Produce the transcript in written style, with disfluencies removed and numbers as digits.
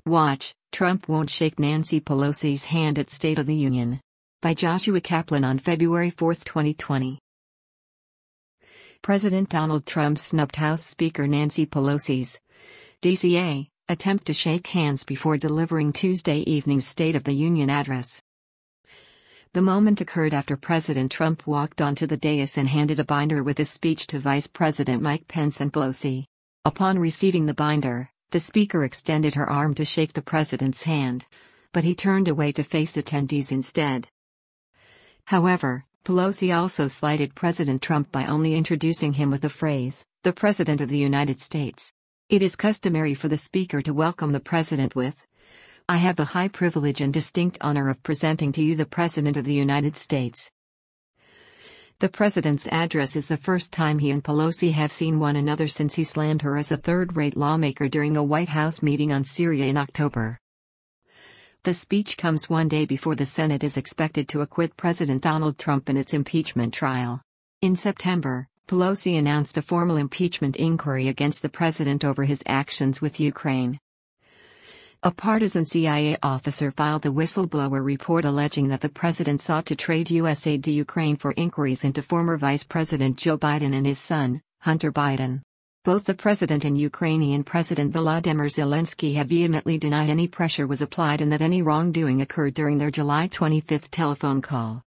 Watch, Trump won't shake Nancy Pelosi's hand at State of the Union. By Joshua Kaplan on February 4, 2020. President Donald Trump snubbed House Speaker Nancy Pelosi's DCA attempt to shake hands before delivering Tuesday evening's State of the Union address. The moment occurred after President Trump walked onto the dais and handed a binder with his speech to Vice President Mike Pence and Pelosi. Upon receiving the binder, the speaker extended her arm to shake the president's hand, but he turned away to face attendees instead. However, Pelosi also slighted President Trump by only introducing him with the phrase, "the President of the United States." It is customary for the speaker to welcome the president with, "I have the high privilege and distinct honor of presenting to you the President of the United States." The president's address is the first time he and Pelosi have seen one another since he slammed her as a third-rate lawmaker during a White House meeting on Syria in October. The speech comes one day before the Senate is expected to acquit President Donald Trump in its impeachment trial. In September, Pelosi announced a formal impeachment inquiry against the president over his actions with Ukraine. A partisan CIA officer filed a whistleblower report alleging that the president sought to trade U.S. aid to Ukraine for inquiries into former Vice President Joe Biden and his son, Hunter Biden. Both the president and Ukrainian President Volodymyr Zelensky have vehemently denied any pressure was applied and that any wrongdoing occurred during their July 25 telephone call.